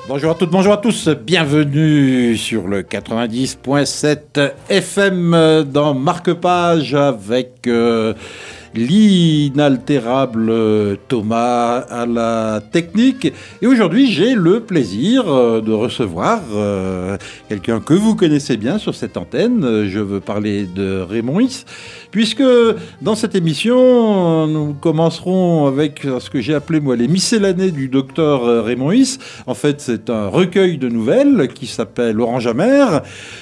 Bonjour à toutes, bonjour à tous, bienvenue sur le 90.7 FM dans Marque-Page avec l'inaltérable Thomas à la technique. Et aujourd'hui, j'ai le plaisir de recevoir quelqu'un que vous connaissez bien sur cette antenne. Je veux parler de Raymond Is, puisque dans cette émission, nous commencerons avec ce que j'ai appelé, moi, les miscellanées du docteur Raymond Is. En fait, c'est un recueil de nouvelles qui s'appelle Orange amer,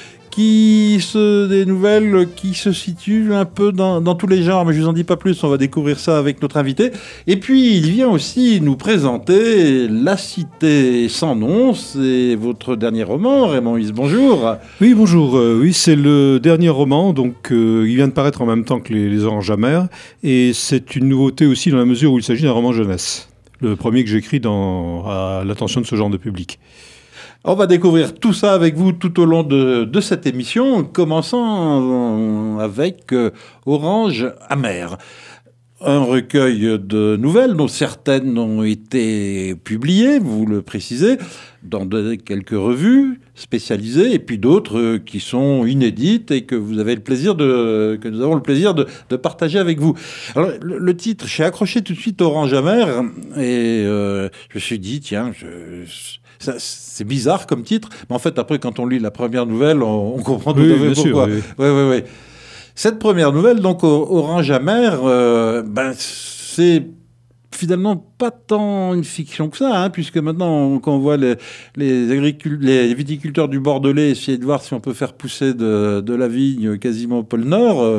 des nouvelles qui se situent un peu dans tous les genres, mais je ne vous en dis pas plus, on va découvrir ça avec notre invité. Et puis, il vient aussi nous présenter La Cité sans nom, c'est votre dernier roman, Raymond Is, bonjour. Oui, bonjour, oui, c'est le dernier roman, donc il vient de paraître en même temps que les Oranges amers, et c'est une nouveauté aussi dans la mesure où il s'agit d'un roman jeunesse, le premier que j'écris à l'attention de ce genre de public. On va découvrir tout ça avec vous tout au long de cette émission, commençant avec Orange amer. Un recueil de nouvelles dont certaines ont été publiées, vous le précisez, dans quelques revues spécialisées, et puis d'autres qui sont inédites et que nous avons le plaisir de partager avec vous. Alors, le titre, j'ai accroché tout de suite Orange amer, et je me suis dit, tiens, c'est bizarre comme titre, mais en fait, après, quand on lit la première nouvelle, on comprend tout à fait pourquoi. Oui. Cette première nouvelle, donc Orange amer, c'est finalement pas tant une fiction que ça, puisque maintenant, quand on voit les viticulteurs du Bordelais essayer de voir si on peut faire pousser de la vigne quasiment au pôle Nord,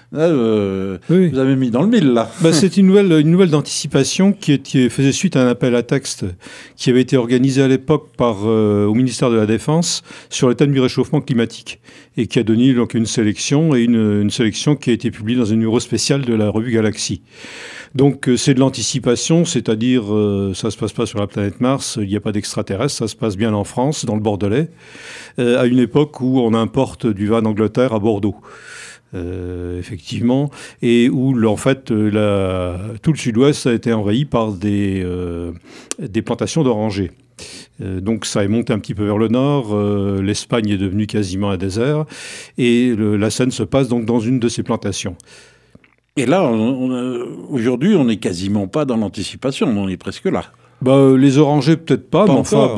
oui. Vous avez mis dans le mille, là. C'est une nouvelle d'anticipation qui faisait suite à un appel à texte qui avait été organisé à l'époque au ministère de la Défense sur le thème du réchauffement climatique et qui a donné donc une sélection, et une sélection qui a été publiée dans un numéro spécial de la revue Galaxy. Donc c'est de l'anticipation, c'est-à-dire ça se passe pas sur la planète Mars, il n'y a pas d'extraterrestres, ça se passe bien en France, dans le Bordelais, à une époque où on importe du vin d'Angleterre à Bordeaux. Effectivement, et où en fait tout le sud-ouest a été envahi par des plantations d'orangers. Donc ça est monté un petit peu vers le nord, l'Espagne est devenue quasiment un désert, et la Seine se passe donc dans une de ces plantations. Et là, aujourd'hui, on n'est quasiment pas dans l'anticipation, on est presque là. Les orangers, peut-être pas, mais enfin,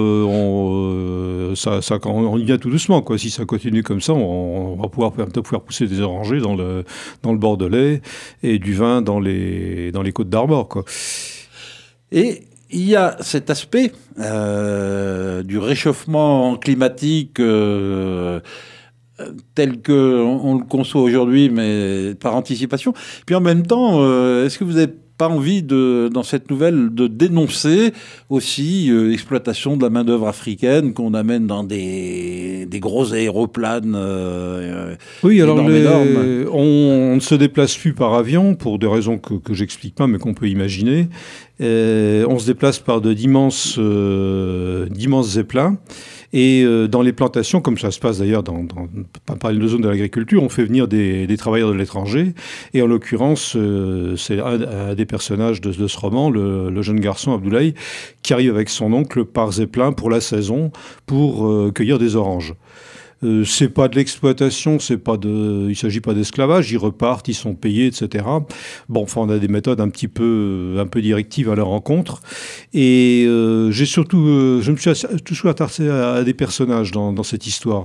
on y vient tout doucement, quoi. Si ça continue comme ça, on va pouvoir pousser des orangers dans le Bordelais et du vin dans les Côtes d'Armor, quoi. Et il y a cet aspect du réchauffement climatique tel qu'on le conçoit aujourd'hui, mais par anticipation. Puis en même temps, est-ce que vous n'avez pas envie, dans cette nouvelle, de dénoncer aussi l'exploitation de la main-d'œuvre africaine qu'on amène dans des gros aéroplanes oui, alors énormes. On ne se déplace plus par avion pour des raisons que j'explique pas, mais qu'on peut imaginer. On se déplace par d'immenses zeppelins. Et dans les plantations, comme ça se passe d'ailleurs dans pas mal de zones de l'agriculture, on fait venir des travailleurs de l'étranger. Et en l'occurrence, c'est un des personnages de ce roman, le jeune garçon Abdoulaye, qui arrive avec son oncle par zeppelin pour la saison, pour cueillir des oranges. C'est pas de l'exploitation, il s'agit pas d'esclavage, ils repartent, ils sont payés, etc. On a des méthodes un peu directives à leur rencontre. Et je me suis toujours attardé à des personnages dans cette histoire.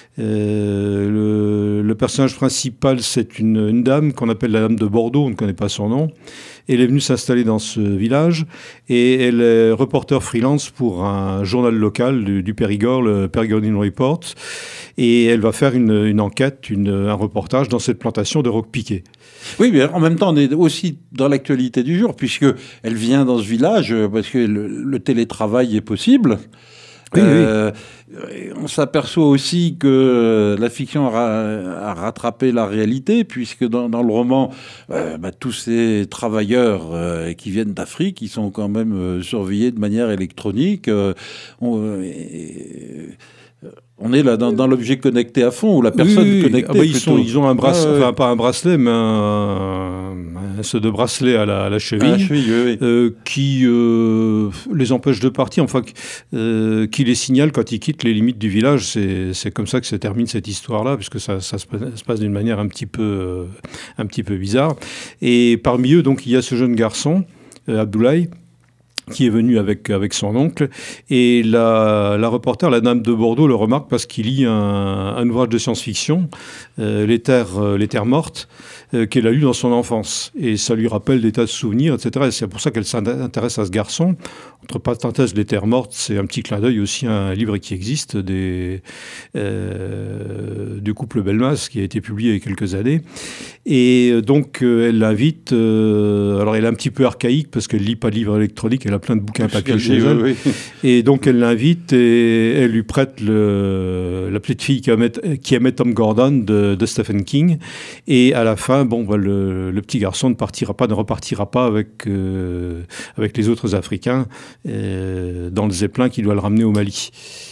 Le personnage principal, c'est une dame qu'on appelle la dame de Bordeaux, on ne connaît pas son nom. Elle est venue s'installer dans ce village et elle est reporter freelance pour un journal local du Périgord, le Périgord Report. Et elle va faire une enquête, un reportage dans cette plantation de rocs piqués. Oui, mais en même temps, on est aussi dans l'actualité du jour, puisqu'elle vient dans ce village parce que le télétravail est possible. Oui. On s'aperçoit aussi que la fiction a rattrapé la réalité, puisque dans le roman, tous ces travailleurs qui viennent d'Afrique, ils sont quand même surveillés de manière électronique. On est là dans l'objet connecté à fond, ou la personne connectée. Ils ont un bracelet, enfin pas un bracelet, mais un sorte de bracelet à la cheville, qui les empêche de partir, enfin qui les signale quand ils quittent les limites du village. C'est comme ça que se termine cette histoire-là, puisque ça se passe d'une manière un petit peu bizarre. Et parmi eux, donc, il y a ce jeune garçon, Abdoulaye, qui est venu avec son oncle. Et la reporter, la dame de Bordeaux, le remarque parce qu'il lit un ouvrage de science-fiction, Les Terres mortes, qu'elle a lu dans son enfance. Et ça lui rappelle des tas de souvenirs, etc. Et c'est pour ça qu'elle s'intéresse à ce garçon. Entre parenthèses, Les Terres mortes, c'est un petit clin d'œil aussi à un livre qui existe du couple Belmas, qui a été publié il y a quelques années. Et donc, elle l'invite. Alors, elle est un petit peu archaïque parce qu'elle ne lit pas de livres électroniques, elle a plein de bouquins papier chez elle. Oui. Et donc, elle l'invite et elle lui prête la petite fille qui aimait Tom Gordon de Stephen King. Et à la fin, le petit garçon ne repartira pas avec les autres Africains dans le zeppelin qui doit le ramener au Mali.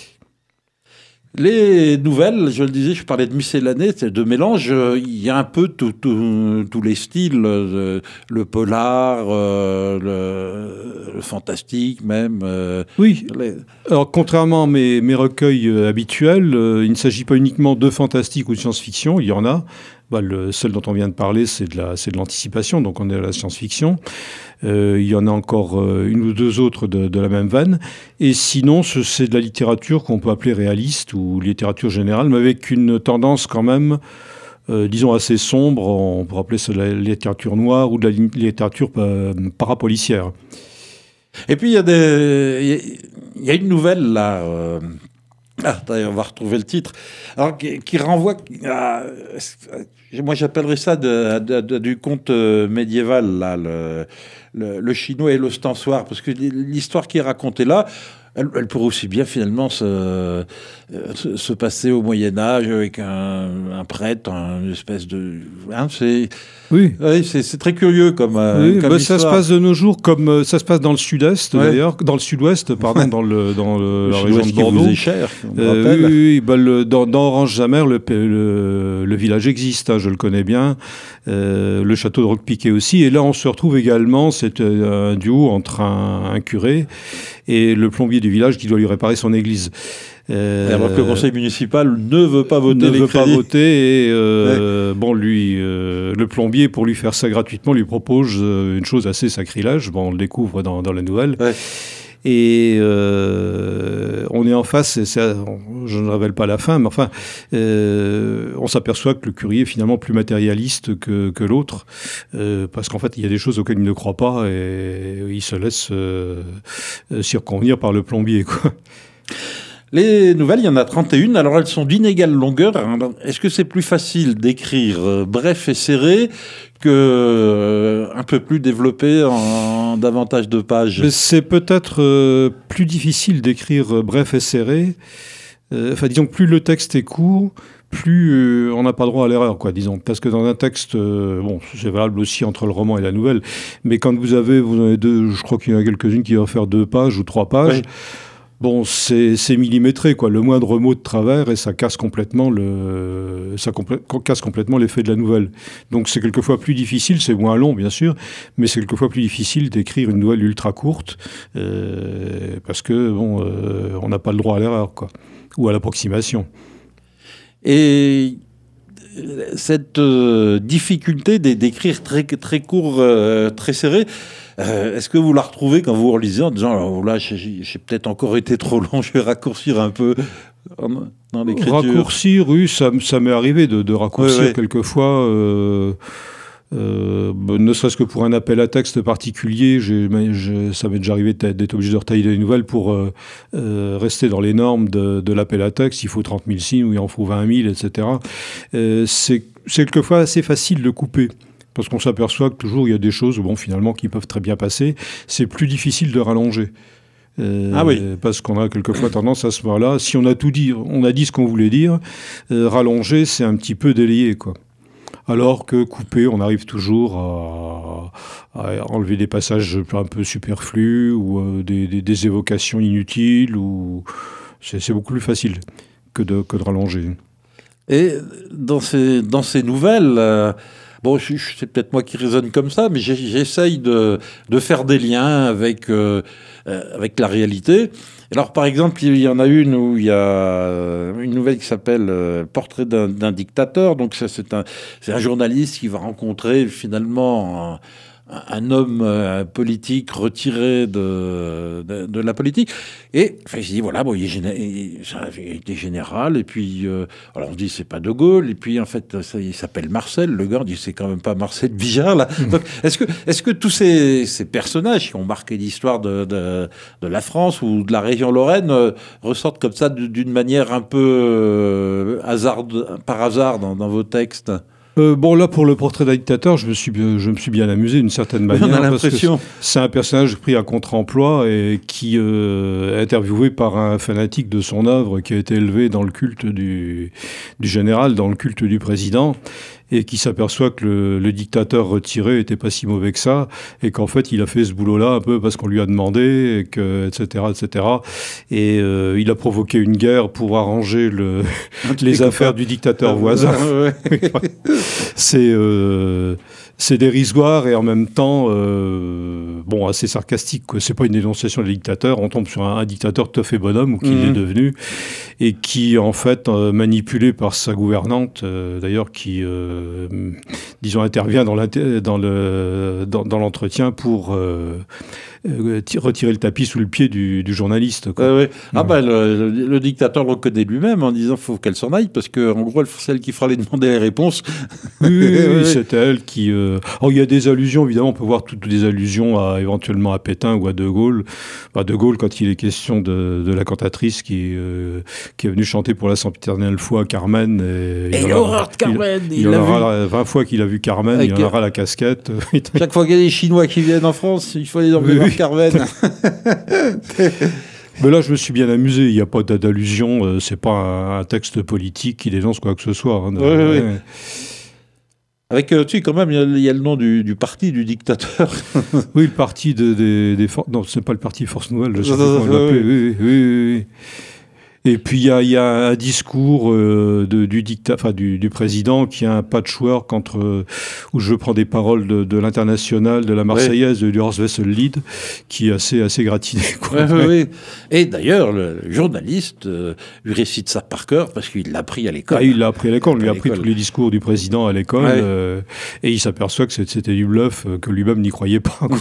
Les nouvelles, je le disais, je parlais de miscellanée, de mélange. Il y a un peu tous les styles, le polar, le fantastique même. Oui. Alors, contrairement à mes recueils habituels, il ne s'agit pas uniquement de fantastique ou de science-fiction. Il y en a. Celle dont on vient de parler, c'est de l'anticipation, donc on est à la science-fiction. Il y en a encore une ou deux autres de la même veine. Et sinon, c'est de la littérature qu'on peut appeler réaliste ou littérature générale, mais avec une tendance quand même, disons, assez sombre. On pourrait appeler ça de la littérature noire ou de la littérature parapolicière. Et puis, il y a une nouvelle, là... on va retrouver le titre. Alors, qui renvoie à... Moi, j'appellerais ça du conte médiéval, là, le chinois et l'ostensoir, parce que l'histoire qui est racontée là, elle pourrait aussi bien finalement se passer au Moyen-Âge avec un prêtre, une espèce de... Oui, c'est très curieux comme ça se passe de nos jours comme ça se passe dans le sud-est, d'ailleurs, dans le sud-ouest, pardon, dans la région de Bordeaux. Qui vous est cher, on rappelle. Dans Orange-Jamère, le village existe, je le connais bien. Le château de Roquepiquet aussi. Et là, on se retrouve également, c'est un duo entre un curé et le plombier du village qui doit lui réparer son église. Alors que le conseil municipal ne veut pas voter les crédits. Et le plombier, pour lui faire ça gratuitement, lui propose une chose assez sacrilège. On le découvre dans la nouvelle. Ouais. Et on est en face, je ne révèle pas la fin, mais enfin, on s'aperçoit que le curé est finalement plus matérialiste que l'autre, parce qu'en fait, il y a des choses auxquelles il ne croit pas et il se laisse circonvenir par le plombier, quoi. Les nouvelles, il y en a 31, alors elles sont d'inégale longueur. Est-ce que c'est plus facile d'écrire bref et serré que un peu plus développé en davantage de pages? C'est peut-être plus difficile d'écrire bref et serré. Disons que plus le texte est court, plus on n'a pas droit à l'erreur, quoi, disons. Parce que dans un texte, c'est valable aussi entre le roman et la nouvelle, mais quand vous en avez deux, je crois qu'il y en a quelques-unes qui vont faire 2 pages ou 3 pages. Oui. C'est millimétré, quoi. Le moindre mot de travers et ça casse complètement l'effet de la nouvelle. Donc c'est quelquefois plus difficile, c'est moins long bien sûr, mais c'est quelquefois plus difficile d'écrire une nouvelle ultra courte parce que on n'a pas le droit à l'erreur, quoi, ou à l'approximation. Et cette difficulté d'écrire très très court, très serré. Est-ce que vous la retrouvez quand vous relisez en disant alors là j'ai peut-être encore été trop long, je vais raccourcir un peu dans l'écriture? Raccourcir, oui, ça m'est arrivé de raccourcir quelquefois, ne serait-ce que pour un appel à texte particulier. Ça m'est déjà arrivé d'être obligé de retailler des nouvelles pour rester dans les normes de l'appel à texte. Il faut 30 000 signes ou il en faut 20 000, etc. C'est quelquefois assez facile de couper. Parce qu'on s'aperçoit que toujours il y a des choses finalement qui peuvent très bien passer. C'est plus difficile de rallonger. Parce qu'on a quelquefois tendance à ce moment-là, si on a tout dit, on a dit ce qu'on voulait dire, rallonger, c'est un petit peu délayé, quoi. Alors que couper, on arrive toujours à enlever des passages un peu superflus ou des évocations inutiles. C'est beaucoup plus facile. que de rallonger. Et dans ces nouvelles, c'est peut-être moi qui raisonne comme ça, mais j'essaye de faire des liens avec la réalité. Alors, par exemple, il y en a une où il y a une nouvelle qui s'appelle Portrait d'un dictateur. Donc, c'est un journaliste qui va rencontrer finalement un homme politique retiré de la politique. Et il se dit, voilà, il était général, et puis, alors on se dit, c'est pas De Gaulle, et puis en fait, il s'appelle Marcel, le gars dit, c'est quand même pas Marcel Bijard, là. Donc, est-ce que tous ces personnages qui ont marqué l'histoire de la France ou de la région Lorraine ressortent comme ça d'une manière un peu par hasard dans vos textes ? Là, pour le portrait d'un dictateur, je me suis bien amusé d'une certaine manière. On a l'impression. Parce que c'est un personnage pris à contre-emploi et qui est interviewé par un fanatique de son œuvre qui a été élevé dans le culte du général, dans le culte du président, et qui s'aperçoit que le dictateur retiré était pas si mauvais que ça, et qu'en fait il a fait ce boulot-là un peu parce qu'on lui a demandé, et que, etc. Et il a provoqué une guerre pour arranger les affaires du dictateur voisin. C'est dérisoire et en même temps assez sarcastique, quoi. C'est pas une dénonciation des dictateurs, on tombe sur un dictateur tout à fait bonhomme, ou qu'il est devenu, et qui en fait manipulé par sa gouvernante d'ailleurs, qui intervient dans l'entretien pour retirer le tapis sous le pied du journaliste, quoi. Ouais. Le dictateur le reconnaît lui-même en disant faut qu'elle s'en aille, parce que en gros c'est elle qui fera les demander les réponses. Oui, c'est elle qui... Alors il y a des allusions, évidemment, on peut voir toutes des allusions éventuellement à Pétain ou à De Gaulle. De Gaulle, quand il est question de la cantatrice qui est venue chanter pour la sempiternelle fois Carmen. Et l'horreur de Carmen. Il y en aura 20 fois qu'il a vu Carmen, il y en aura la casquette. Chaque fois qu'il y a des Chinois qui viennent en France, il faut les emmener voir Carmen. Mais là, je me suis bien amusé. Il n'y a pas d'allusion. C'est pas un texte politique qui dénonce quoi que ce soit. Hein. Oui. Avec, quand même, il y a le nom du parti du dictateur. Oui, le parti des forces... Non, ce n'est pas le parti Force Nouvelle, je sais pas comment l'appeler. Oui. Et puis, il y a un discours du président qui a un patchwork où je prends des paroles de l'Internationale, de la Marseillaise, du Horst Wessel-Lied, qui est assez gratiné, quoi. Oui. Et d'ailleurs, le journaliste lui récite ça par cœur parce qu'il l'a appris à l'école. Il l'a appris à l'école. On lui a appris tous les discours du président à l'école. Et il s'aperçoit que c'était du bluff, que lui-même n'y croyait pas, quoi.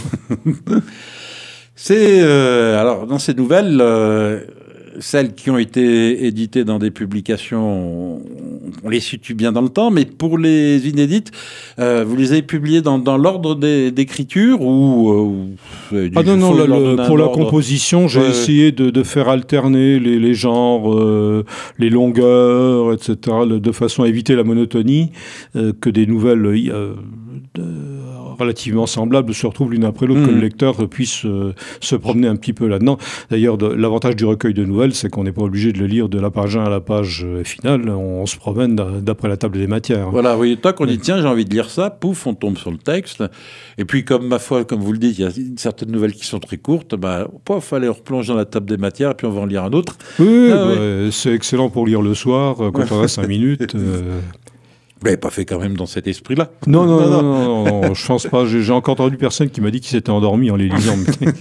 Alors, dans ces nouvelles... celles qui ont été éditées dans des publications, on les situe bien dans le temps, mais pour les inédites, vous les avez publiées dans l'ordre d'écriture ou pour la composition, j'ai essayé de faire alterner les genres, les longueurs, etc., de façon à éviter la monotonie, que des nouvelles relativement semblables se retrouvent l'une après l'autre, que le lecteur puisse se promener un petit peu là-dedans. D'ailleurs, l'avantage du recueil de nouvelles, c'est qu'on n'est pas obligé de le lire de la page 1 à la page finale. On se promène d'après la table des matières. Voilà, oui, tant qu'on dit tiens, j'ai envie de lire ça, pouf, on tombe sur le texte. Et puis, comme vous le dites, il y a certaines nouvelles qui sont très courtes, pouf, allez, on replonge dans la table des matières, et puis on va en lire un autre. Oui. C'est excellent pour lire le soir, quand on a 5 minutes. Vous l'avez pas fait quand même dans cet esprit-là? Non, je pense pas. J'ai encore entendu personne qui m'a dit qu'il s'était endormi en les lisant.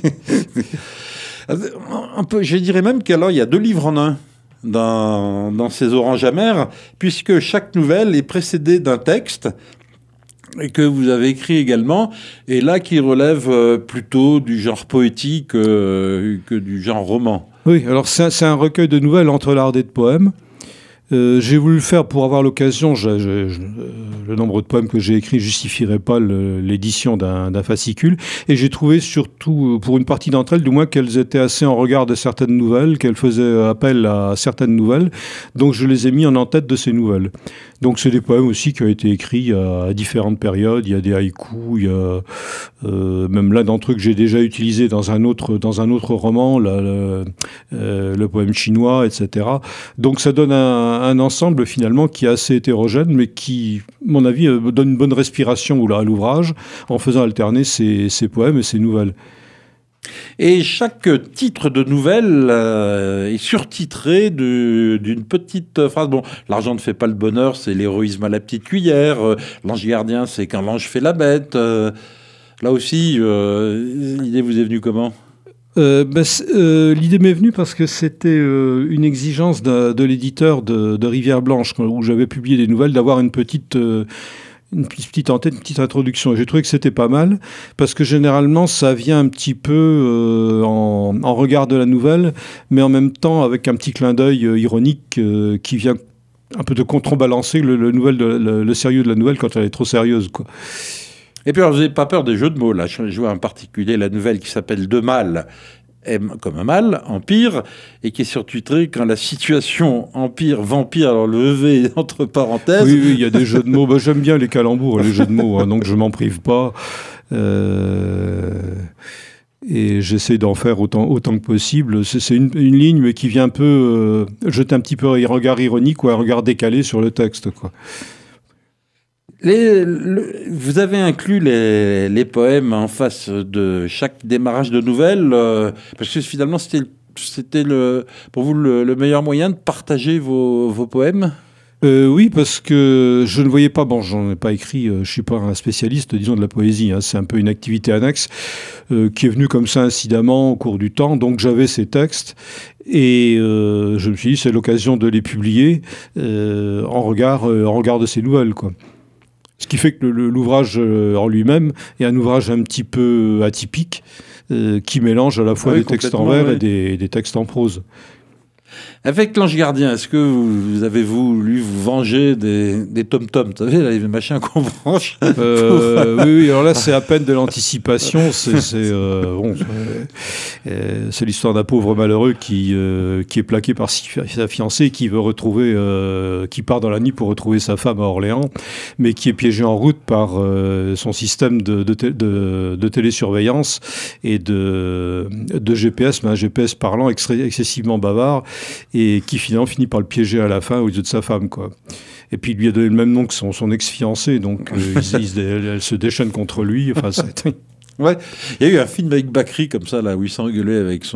Je dirais même qu'il y a 2 livres en un dans ces Oranges amères, puisque chaque nouvelle est précédée d'un texte et que vous avez écrit également, et là qui relève plutôt du genre poétique que du genre roman. Oui, alors c'est un recueil de nouvelles entrelardées de poèmes. J'ai voulu le faire pour avoir l'occasion. Le nombre de poèmes que j'ai écrits ne justifierait pas l'édition d'un fascicule. Et j'ai trouvé surtout, pour une partie d'entre elles, du moins, qu'elles étaient assez en regard de certaines nouvelles, qu'elles faisaient appel à certaines nouvelles. Donc je les ai mis en en-tête de ces nouvelles. Donc c'est des poèmes aussi qui ont été écrits à différentes périodes. Il y a des haïkus, il y a même l'un d'entre eux que j'ai déjà utilisé dans un autre roman, le poème chinois, etc. Donc ça donne un ensemble finalement qui est assez hétérogène, mais qui, à mon avis, donne une bonne respiration à l'ouvrage en faisant alterner ces poèmes et ces nouvelles. Et chaque titre de nouvelle est surtitré d'une petite phrase. Bon, l'argent ne fait pas le bonheur, c'est l'héroïsme à la petite cuillère. L'ange gardien, c'est quand l'ange fait la bête. Là aussi, l'idée vous est venue comment ? L'idée m'est venue parce que c'était une exigence de l'éditeur de Rivière Blanche, où j'avais publié des nouvelles, d'avoir une petite antenne, une petite introduction. Et j'ai trouvé que c'était pas mal, parce que généralement, ça vient un petit peu en regard de la nouvelle, mais en même temps avec un petit clin d'œil ironique qui vient un peu de contrebalancer le sérieux de la nouvelle quand elle est trop sérieuse, quoi. Et puis, alors, vous n'avez pas peur des jeux de mots, là. Je vois en particulier la nouvelle qui s'appelle De Mal, M comme un mal, empire, et qui est surtitrée quand la situation empire, vampire, alors le V entre parenthèses. Oui, il y a des jeux de mots. J'aime bien les calembours, les jeux de mots, hein, donc je m'en prive pas. Et j'essaie d'en faire autant que possible. C'est une ligne, mais qui vient un peu jeter un petit peu un regard ironique ou un regard décalé sur le texte, quoi. Vous avez inclus les poèmes en face de chaque démarrage de nouvelle, parce que finalement, c'était pour vous le meilleur moyen de partager vos poèmes ? Oui, parce que je ne voyais pas, j'en ai pas écrit, je ne suis pas un spécialiste, disons, de la poésie, hein, c'est un peu une activité annexe qui est venue comme ça incidemment au cours du temps, donc j'avais ces textes et je me suis dit c'est l'occasion de les publier en regard de ces nouvelles, quoi. Ce qui fait que l'ouvrage en lui-même est un ouvrage un petit peu atypique qui mélange à la fois des textes en vers et des textes en prose. Avec l'ange gardien, est-ce que vous avez voulu vous venger des tom-toms, vous savez, les machins qu'on branche Oui, alors là, c'est à peine de l'anticipation. C'est l'histoire d'un pauvre malheureux qui est plaqué par sa fiancée, qui veut retrouver, qui part dans la nuit pour retrouver sa femme à Orléans, mais qui est piégé en route par son système de télésurveillance et de GPS, mais un GPS parlant excessivement bavard, et qui finalement finit par le piéger à la fin aux yeux de sa femme, quoi. Et puis il lui a donné le même nom que son ex-fiancé, donc elle se déchaîne contre lui. Enfin, ouais, il y a eu un film avec Bakri comme ça, là, où il s'engueulait avec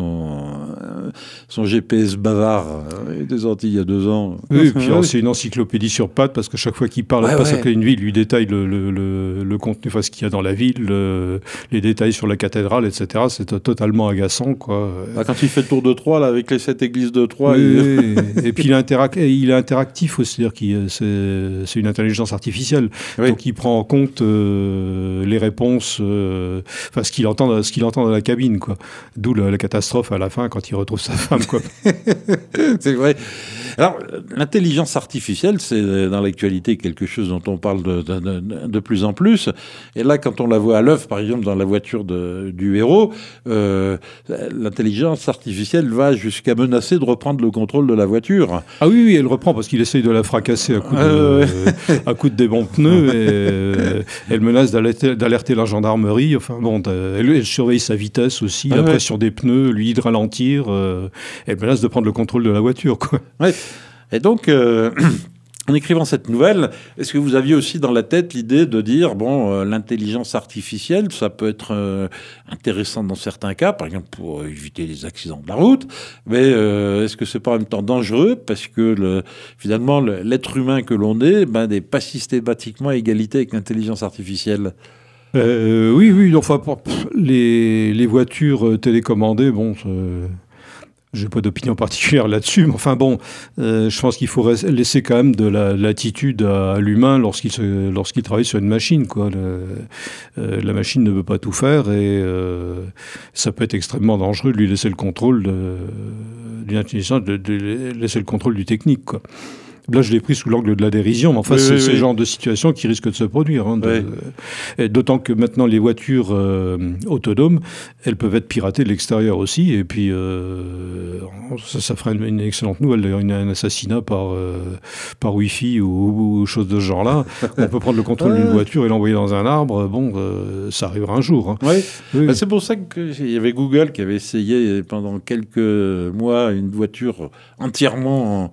son GPS bavard des Antilles il y a 2 ans. Oui, et puis c'est une encyclopédie sur pattes, parce que chaque fois qu'il parle, passe après une ville, il lui détaille le contenu, enfin, ce qu'il y a dans la ville, les détails sur la cathédrale, etc. C'est totalement agaçant, quoi. Quand il fait le tour de Troyes, là, avec les 7 églises de Troyes. Oui, et puis il est interactif aussi, c'est-à-dire que c'est une intelligence artificielle. Oui. Donc il prend en compte les réponses, enfin ce qu'il entend dans la cabine, quoi. D'où la catastrophe à la fin quand il retrouve sa femme, quoi. C'est vrai. Alors, l'intelligence artificielle, c'est dans l'actualité quelque chose dont on parle de plus en plus. Et là, quand on la voit à l'œuvre, par exemple, dans la voiture du héros, l'intelligence artificielle va jusqu'à menacer de reprendre le contrôle de la voiture. Ah oui, elle reprend parce qu'il essaye de la fracasser à coups de des bons pneus. Et elle menace d'alerter la gendarmerie. Enfin bon, elle surveille sa vitesse aussi, la pression des pneus, lui dit de ralentir. Elle menace de prendre le contrôle de la voiture, quoi. Ouais. Et donc, en écrivant cette nouvelle, est-ce que vous aviez aussi dans la tête l'idée de dire, l'intelligence artificielle, ça peut être intéressant dans certains cas, par exemple pour éviter les accidents de la route, mais est-ce que c'est pas en même temps dangereux parce que finalement l'être humain que l'on est n'est pas systématiquement à égalité avec l'intelligence artificielle? Oui. Enfin, les voitures télécommandées, j'ai pas d'opinion particulière là-dessus, mais enfin je pense qu'il faut laisser quand même de la latitude à l'humain lorsqu'il travaille sur une machine, quoi. La machine ne peut pas tout faire et ça peut être extrêmement dangereux de lui laisser le contrôle d'une intelligence, de laisser le contrôle du technique, quoi. Là, je l'ai pris sous l'angle de la dérision, mais enfin, c'est ce genre de situation qui risque de se produire. Hein, d'autant que maintenant, les voitures autonomes, elles peuvent être piratées de l'extérieur aussi, et puis ça ferait une excellente nouvelle, d'ailleurs, un assassinat par Wi-Fi ou chose de ce genre-là. On peut prendre le contrôle d'une voiture et l'envoyer dans un arbre, ça arrivera un jour. Hein. Oui. C'est pour ça qu'il y avait Google qui avait essayé pendant quelques mois une voiture entièrement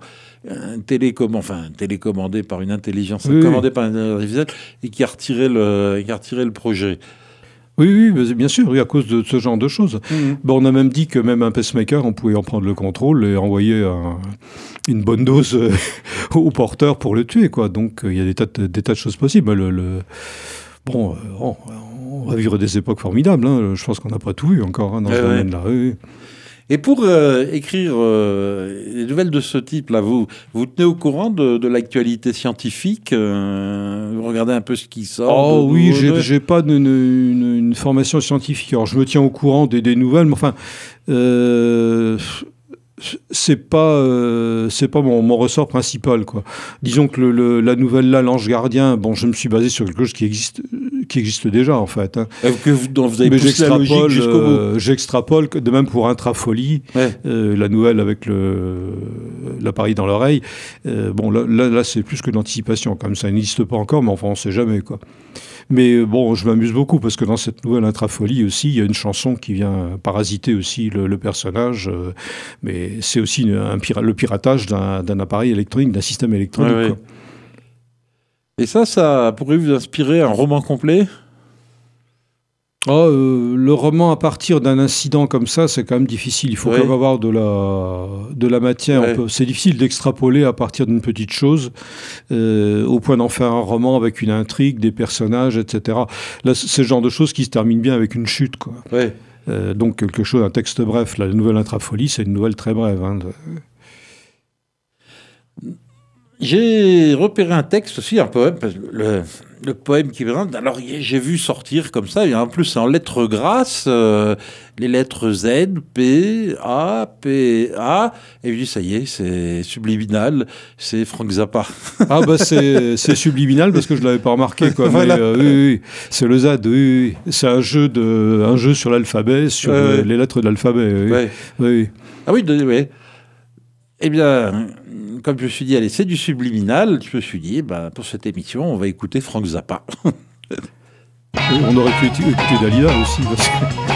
télécommandé par une intelligence, commandé par une intelligence artificielle, et qui a retiré le projet. Oui, bien sûr, oui, à cause de ce genre de choses. Bon, on a même dit que même un pacemaker, on pouvait en prendre le contrôle et envoyer une bonne dose au porteur pour le tuer, quoi. Donc, il y a des tas de choses possibles. Bon, on va vivre des époques formidables. Hein. Je pense qu'on n'a pas tout vu encore dans ce domaine-là. Oui. Et pour écrire des nouvelles de ce type-là, vous tenez au courant de l'actualité scientifique, vous regardez un peu ce qui sort. Oh oui, j'ai pas une formation scientifique. Alors je me tiens au courant des nouvelles, mais enfin, c'est pas mon ressort principal, quoi. Disons que la nouvelle là, l'Ange Gardien, bon, je me suis basé sur quelque chose qui existe déjà, en fait. Hein. Vous avez poussé la logique jusqu'au bout. J'extrapole, de même pour Intrafolie, la nouvelle avec l'appareil dans l'oreille. Bon, là, c'est plus que de l'anticipation, comme ça n'existe pas encore, mais enfin, on sait jamais, quoi. Mais bon, je m'amuse beaucoup parce que dans cette nouvelle Intrafolie aussi, il y a une chanson qui vient parasiter aussi le personnage. Mais c'est aussi le piratage d'un appareil électronique, d'un système électronique. Quoi. Et ça pourrait vous inspirer un roman complet ? Le roman à partir d'un incident comme ça, c'est quand même difficile. Il faut quand même avoir de la matière. C'est difficile d'extrapoler à partir d'une petite chose au point d'en faire un roman avec une intrigue, des personnages, etc. Là, c'est le genre de choses qui se terminent bien avec une chute, quoi. Donc quelque chose, un texte bref. La nouvelle Intrafolie, c'est une nouvelle très brève. Hein, J'ai repéré un texte aussi, un poème, parce que le poème qui présente. Alors, j'ai vu sortir comme ça, et en plus, c'est en lettres grasses, les lettres Z, P, A, P, A. Et je dis, ça y est, c'est subliminal, c'est Frank Zappa. Ah, bah, c'est subliminal parce que je ne l'avais pas remarqué, quoi. Voilà. Mais, oui, c'est le Z, oui. C'est un jeu sur l'alphabet, sur les lettres de l'alphabet. Oui. Ah oui, oui. Eh bien, comme je me suis dit, allez, c'est du subliminal, je me suis dit, pour cette émission, on va écouter Frank Zappa. On aurait pu écouter Dalida aussi. Parce que...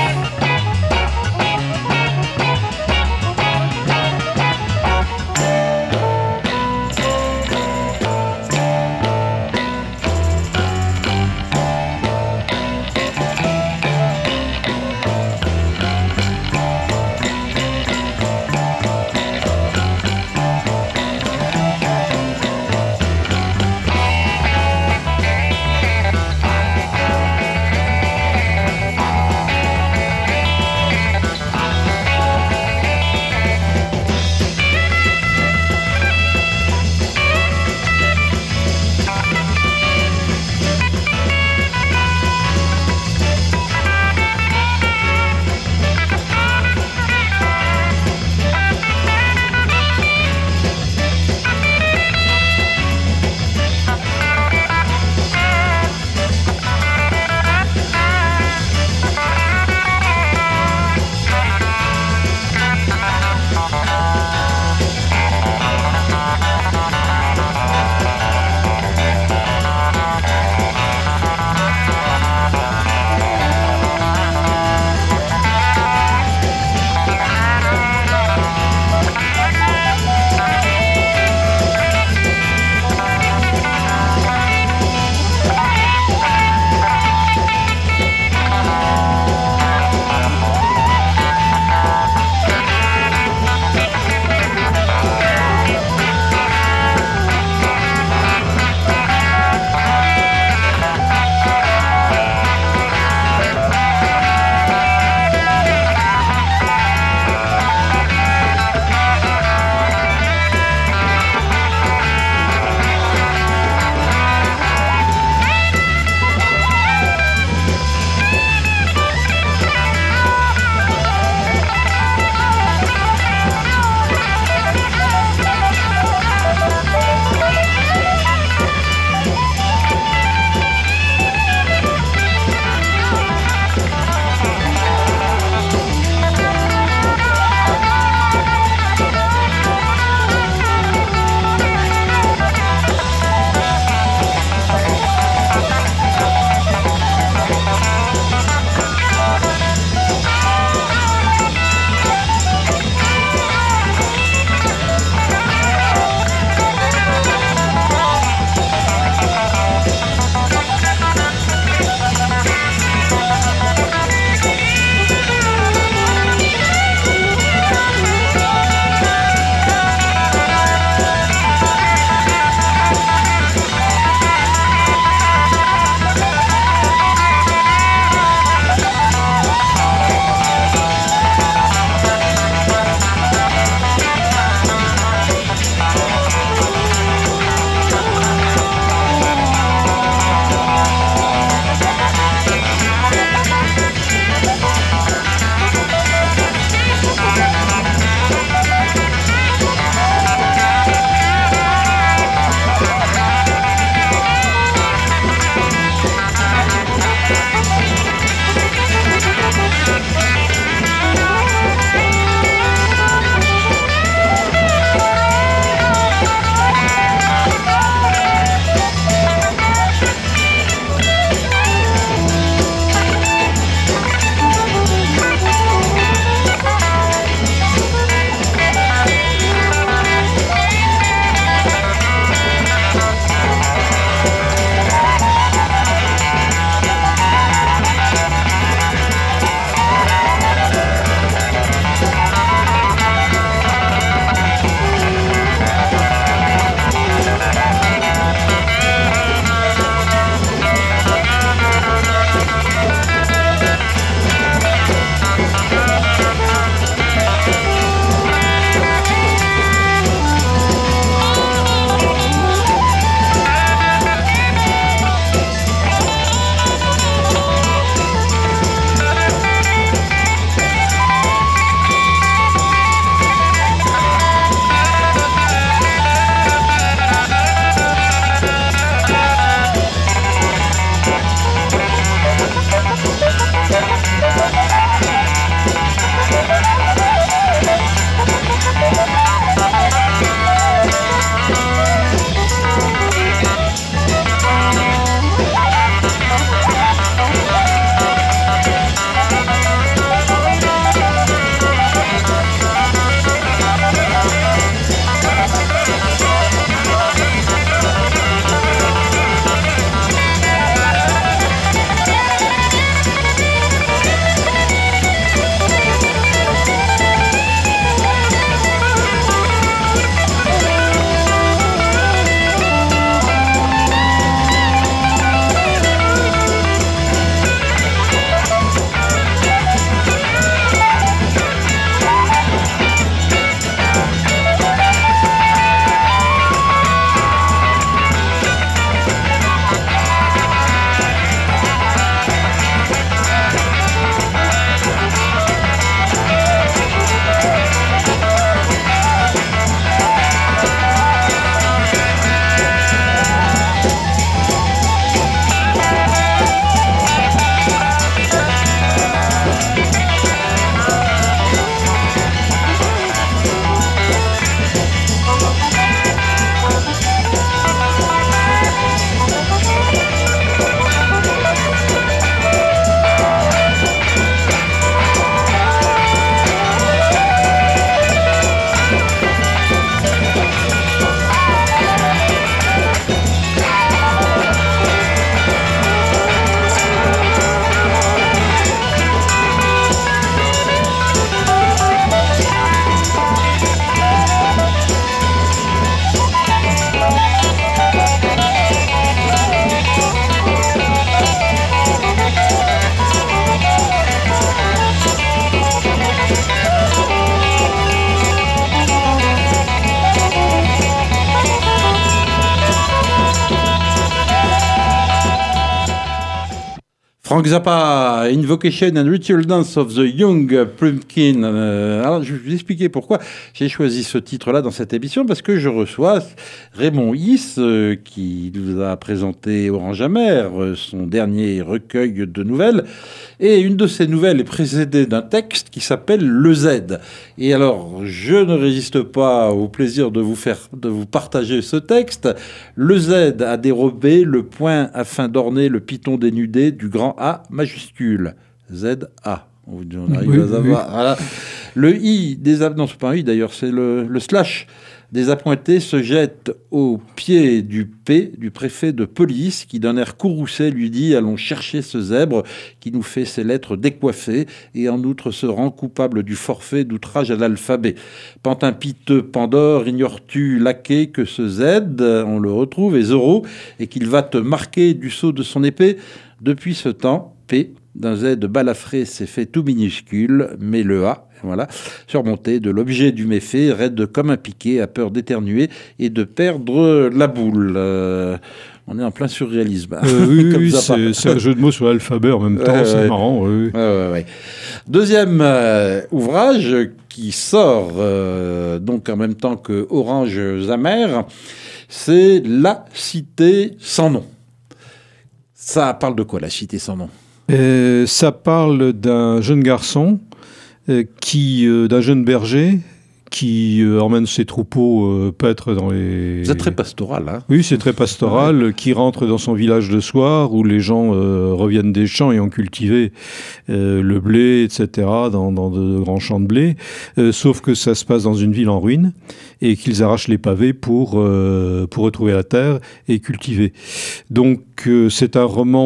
Frank Zappa, Invocation and Ritual Dance of the Young Pumpkin. Alors, je vais vous expliquer pourquoi j'ai choisi ce titre-là dans cette émission, parce que je reçois Raymond Is, qui nous a présenté Orange Amer, son dernier recueil de nouvelles. Et une de ces nouvelles est précédée d'un texte qui s'appelle Le Z. Et alors, je ne résiste pas au plaisir de vous partager ce texte. Le Z a dérobé le point afin d'orner le python dénudé du grand A majuscule. Z-A. On arrive à savoir. Oui. Voilà. Le I non, c'est pas un I d'ailleurs, c'est le slash désappointé se jette au pied du P, du préfet de police, qui d'un air courroucé lui dit « Allons chercher ce zèbre qui nous fait ses lettres décoiffées et en outre se rend coupable du forfait d'outrage à l'alphabet. Pantin piteux Pandore, ignores-tu laquais que ce Z, on le retrouve, est zéro et qu'il va te marquer du sceau de son épée. Depuis ce temps, P, d'un Z balafré s'est fait tout minuscule, mais le A, voilà, surmonté de l'objet du méfait, raide comme un piquet, à peur d'éternuer et de perdre la boule. On est en plein surréalisme. Oui, c'est un jeu de mots sur l'alphabet en même temps, c'est marrant. Oui. Ouais. Deuxième ouvrage qui sort donc en même temps que Orange Amer, c'est La Cité sans nom. Ça parle de quoi, La Cité sans nom ? Ça parle d'un jeune garçon d'un jeune berger qui emmène ses troupeaux paître dans les... C'est très pastoral, hein ? Oui, c'est très pastoral, qui rentre dans son village de soir, où les gens reviennent des champs et ont cultivé le blé, etc., dans de grands champs de blé, sauf que ça se passe dans une ville en ruine, et qu'ils arrachent les pavés pour retrouver la terre et cultiver. Donc, c'est un roman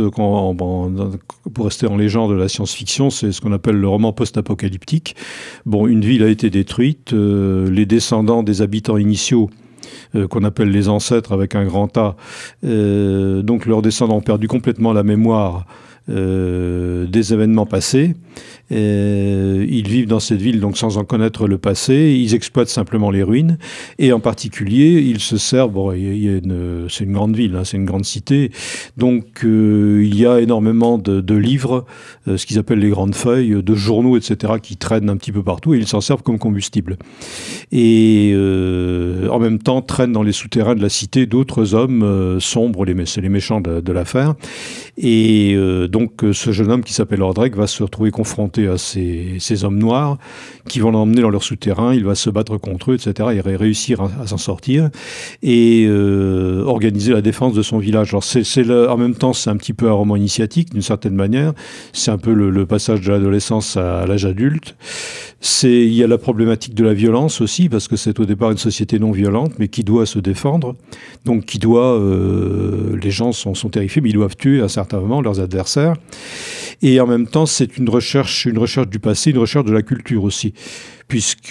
pour rester en les genres de la science-fiction, c'est ce qu'on appelle le roman post-apocalyptique. Bon, une ville a été détruite, les descendants des habitants initiaux, qu'on appelle les ancêtres avec un grand A, donc leurs descendants ont perdu complètement la mémoire des événements passés. Ils vivent dans cette ville donc sans en connaître le passé, ils exploitent simplement les ruines et en particulier ils se servent, c'est une grande ville, hein, c'est une grande cité, donc il y a énormément de livres, ce qu'ils appellent les grandes feuilles, de journaux, etc. qui traînent un petit peu partout et ils s'en servent comme combustible. Et en même temps traînent dans les souterrains de la cité d'autres hommes sombres, c'est les méchants de l'affaire. Et donc ce jeune homme qui s'appelle Ordrek va se retrouver confronté à ces hommes noirs qui vont l'emmener dans leur souterrain, il va se battre contre eux, etc. et réussir à s'en sortir et organiser la défense de son village. Alors en même temps, c'est un petit peu un roman initiatique d'une certaine manière, c'est un peu le passage de l'adolescence à l'âge adulte. Il y a la problématique de la violence aussi, parce que c'est au départ une société non violente, mais qui doit se défendre, donc les gens sont terrifiés, mais ils doivent tuer à certains moments leurs adversaires. Et en même temps, c'est une recherche du passé, une recherche de la culture aussi, puisque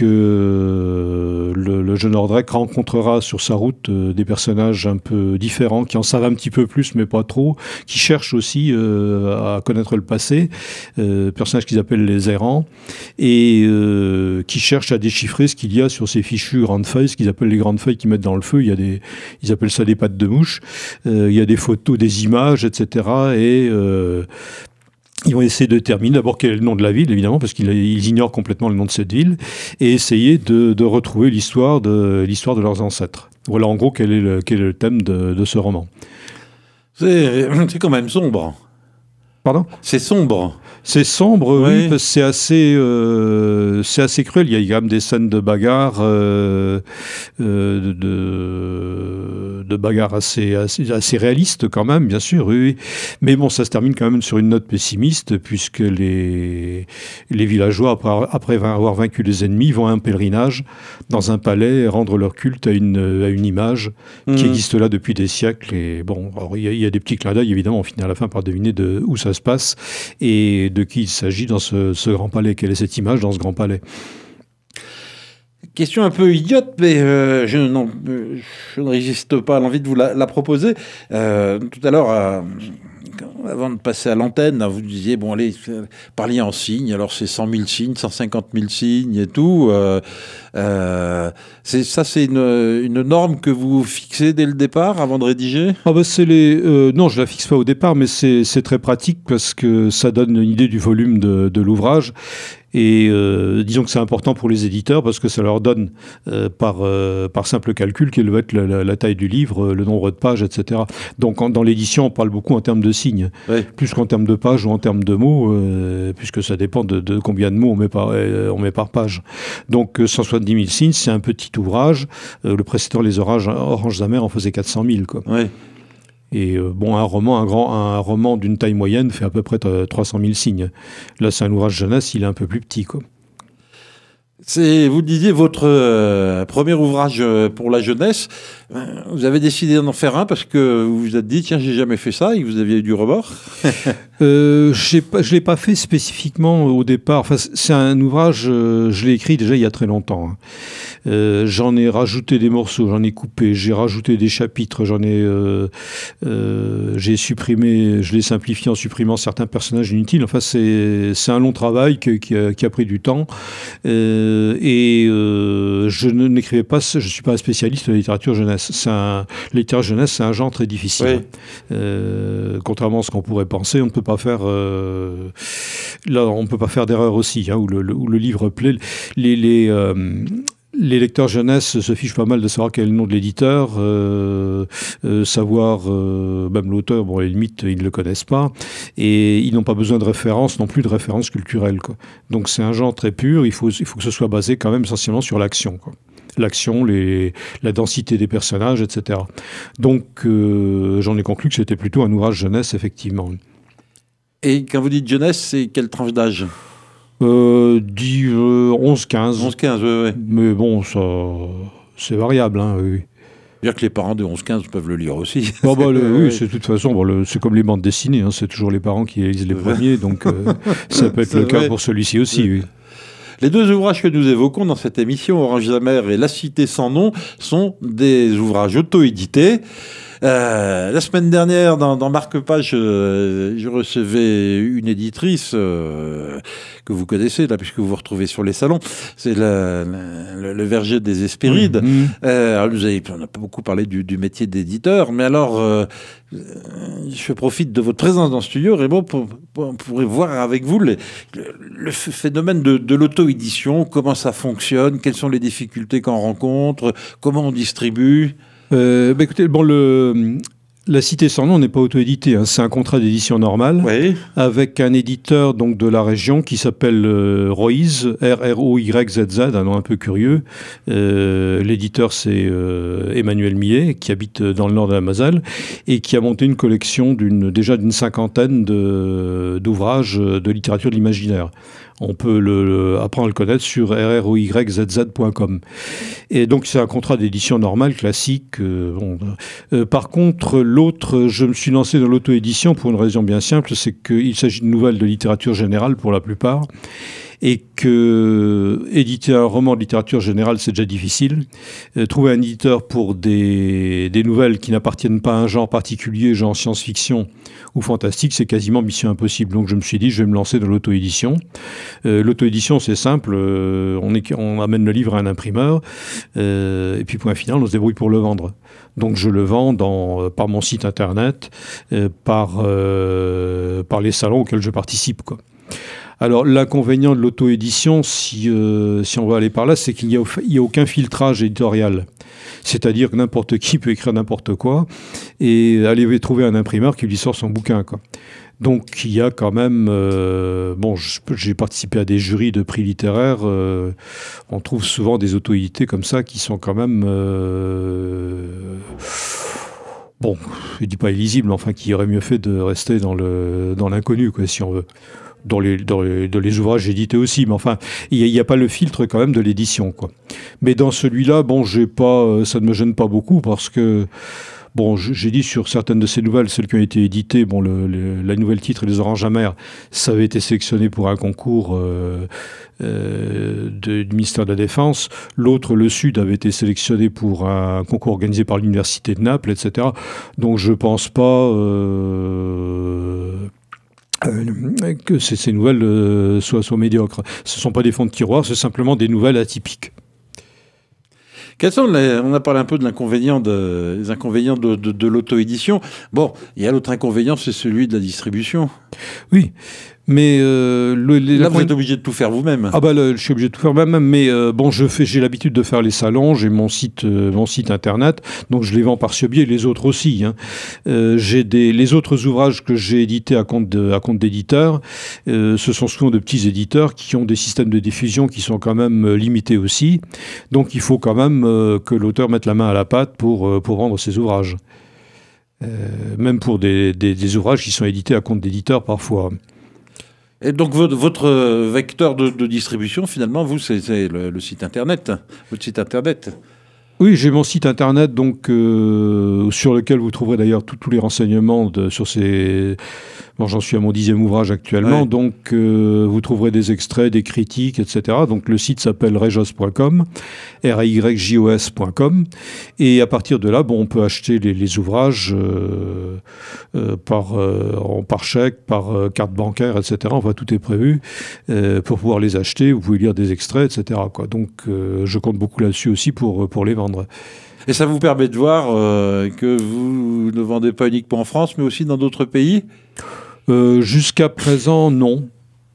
le jeune Ordrek rencontrera sur sa route des personnages un peu différents, qui en savent un petit peu plus, mais pas trop, qui cherchent aussi à connaître le passé, personnages qu'ils appellent les errants, et qui cherchent à déchiffrer ce qu'il y a sur ces fichues grandes feuilles, ce qu'ils appellent les grandes feuilles qu'ils mettent dans le feu. Ils appellent ça des pattes de mouche. Il y a des photos, des images, etc. Et ils vont essayer de déterminer d'abord quel est le nom de la ville, évidemment, parce qu'ils ignorent complètement le nom de cette ville, et essayer de retrouver l'histoire de leurs ancêtres. Voilà en gros quel est le thème de ce roman. C'est quand même sombre. Pardon ? C'est sombre. C'est sombre, oui, parce que c'est assez cruel. Il y a quand même des scènes de bagarre, de bagarre assez réalistes quand même, bien sûr, oui. Mais bon, ça se termine quand même sur une note pessimiste, puisque les villageois, après avoir vaincu les ennemis, vont à un pèlerinage dans un palais, rendre leur culte à une image qui existe là depuis des siècles. Et bon, alors, il y a des petits clins d'œil, évidemment, on finit à la fin par deviner où ça se passe et de qui il s'agit dans ce grand palais. Quelle est cette image dans ce grand palais ? Question un peu idiote, mais je ne résiste pas à l'envie de vous la proposer. Tout à l'heure, avant de passer à l'antenne, vous disiez, bon, allez, parliez en signes, alors c'est 100 000 signes, 150 000 signes et tout. C'est une norme que vous fixez dès le départ, avant de rédiger ? Non, je la fixe pas au départ, mais c'est très pratique parce que ça donne une idée du volume de l'ouvrage. Et disons que c'est important pour les éditeurs parce que ça leur donne, par simple calcul, quelle va être la taille du livre, le nombre de pages, etc. Donc dans l'édition, on parle beaucoup en termes de signes, plus qu'en termes de pages ou en termes de mots, puisque ça dépend de combien de mots on met par page. Donc 170 000 signes, c'est un petit ouvrage. Le précédent, Les Oranges amères, en faisait 400 000, quoi. Ouais. Et un roman d'une taille moyenne fait à peu près 300 000 signes. Là, c'est un ouvrage jeunesse, il est un peu plus petit, quoi. Vous disiez votre premier ouvrage pour la jeunesse. Vous avez décidé d'en faire un parce que vous vous êtes dit, tiens, j'ai jamais fait ça, et que vous aviez eu du remords. Je l'ai pas fait spécifiquement au départ. Enfin, c'est un ouvrage, je l'ai écrit déjà il y a très longtemps. J'en ai rajouté des morceaux, j'en ai coupé, j'ai rajouté des chapitres, j'ai supprimé, je l'ai simplifié en supprimant certains personnages inutiles. Enfin, c'est un long travail qui a pris du temps. Je n'écrivais pas, je suis pas un spécialiste de la littérature jeunesse. La littérature jeunesse, c'est un genre très difficile. Oui. Contrairement à ce qu'on pourrait penser, on ne peut pas faire d'erreur aussi, où le livre plaît. Les lecteurs jeunesse se fichent pas mal de savoir quel est le nom de l'éditeur, savoir même l'auteur, à la limite, ils ne le connaissent pas, et ils n'ont pas besoin de références, non plus de références culturelles, quoi. Donc c'est un genre très pur, il faut que ce soit basé quand même essentiellement sur l'action, quoi. L'action, la densité des personnages, etc. Donc j'en ai conclu que c'était plutôt un ouvrage jeunesse, effectivement. Et quand vous dites jeunesse, c'est quelle tranche d'âge ? 11-15. 11-15, oui. Mais bon, ça, c'est variable, oui. C'est-à-dire que les parents de 11-15 peuvent le lire aussi. Oui, c'est de toute façon, c'est comme les bandes dessinées, c'est toujours les parents qui lisent les premiers, donc ça peut être le cas pour celui-ci aussi, oui. Les deux ouvrages que nous évoquons dans cette émission, Oranges amères et La Cité sans nom, sont des ouvrages auto-édités. La semaine dernière, dans Marque-Page, je recevais une éditrice que vous connaissez, là, puisque vous vous retrouvez sur les salons. C'est le Verger des Hespérides. Alors, on n'a pas beaucoup parlé du métier d'éditeur, mais alors, je profite de votre présence dans le studio, Raymond, pour voir avec vous le phénomène de l'auto-édition, comment ça fonctionne, quelles sont les difficultés qu'on rencontre, comment on distribue. Écoutez, La Cité sans nom n'est pas auto-édité, c'est un contrat d'édition normal, oui, avec un éditeur donc de la région qui s'appelle Royz, R-R-O-Y-Z-Z, un nom un peu curieux. L'éditeur, c'est Emmanuel Millet, qui habite dans le nord de la Moselle, et qui a monté une collection déjà d'une cinquantaine d'ouvrages de littérature de l'imaginaire. On peut apprendre à le connaître sur rroyzz.com. Et donc, c'est un contrat d'édition normal, classique. Par contre, l'autre, je me suis lancé dans l'auto-édition pour une raison bien simple, c'est qu'il s'agit de nouvelles de littérature générale pour la plupart. Et que éditer un roman de littérature générale, c'est déjà difficile. Trouver un éditeur pour des nouvelles qui n'appartiennent pas à un genre particulier, genre science-fiction ou fantastique, c'est quasiment mission impossible. Donc je me suis dit, je vais me lancer dans l'auto-édition. L'auto-édition, c'est simple. On amène le livre à un imprimeur, et puis point final, on se débrouille pour le vendre. Donc je le vends par mon site internet, par les salons auxquels je participe, quoi. Alors, l'inconvénient de l'auto-édition, si on va aller par là, c'est qu'il n'y a aucun filtrage éditorial. C'est-à-dire que n'importe qui peut écrire n'importe quoi et aller trouver un imprimeur qui lui sort son bouquin, quoi. Donc, il y a quand même... j'ai participé à des jurys de prix littéraires. On trouve souvent des auto-édités comme ça qui sont quand même... je ne dis pas illisibles, enfin, qui aurait mieux fait de rester dans l'inconnu, quoi, si on veut. Dans les ouvrages édités aussi, mais enfin, il n'y a pas le filtre quand même de l'édition, quoi. Mais dans celui-là, ça ne me gêne pas beaucoup parce que Bon, j'ai dit sur certaines de ces nouvelles, celles qui ont été éditées, bon, la nouvelle titre, Les Oranges amers, ça avait été sélectionné pour un concours du ministère de la Défense. L'autre, Le Sud, avait été sélectionné pour un concours organisé par l'Université de Naples, etc. Donc je pense pas que ces nouvelles soient médiocres. Ce ne sont pas des fonds de tiroir, c'est simplement des nouvelles atypiques. On a parlé un peu des inconvénients de l'auto-édition. Bon, il y a l'autre inconvénient, c'est celui de la distribution. Oui, mais là, vous êtes obligé de tout faire vous-même. Ah bah, je suis obligé de tout faire moi-même, mais bon, j'ai l'habitude de faire les salons, j'ai mon site internet, donc je les vends par ce biais, et les autres aussi. Hein. Les autres ouvrages que j'ai édités à compte d'éditeurs, ce sont souvent de petits éditeurs qui ont des systèmes de diffusion qui sont quand même limités aussi, donc il faut quand même que l'auteur mette la main à la pâte pour vendre ses ouvrages. Même pour des ouvrages qui sont édités à compte d'éditeurs parfois. Et donc votre vecteur de distribution, finalement, vous, c'est le site internet, votre site internet. Oui, j'ai mon site internet donc sur lequel vous trouverez d'ailleurs tous les renseignements sur ces... Bon, j'en suis à mon 10e ouvrage actuellement, ouais. Donc vous trouverez des extraits, des critiques, etc. Donc le site s'appelle rayjos.com, rayjos.com, et à partir de là, bon, on peut acheter les ouvrages par chèque, par carte bancaire, etc. Enfin, tout est prévu pour pouvoir les acheter. Vous pouvez lire des extraits, etc. Quoi. Donc je compte beaucoup là-dessus aussi pour les vendre. Et ça vous permet de voir que vous ne vendez pas uniquement en France, mais aussi dans d'autres pays ? Jusqu'à présent, non.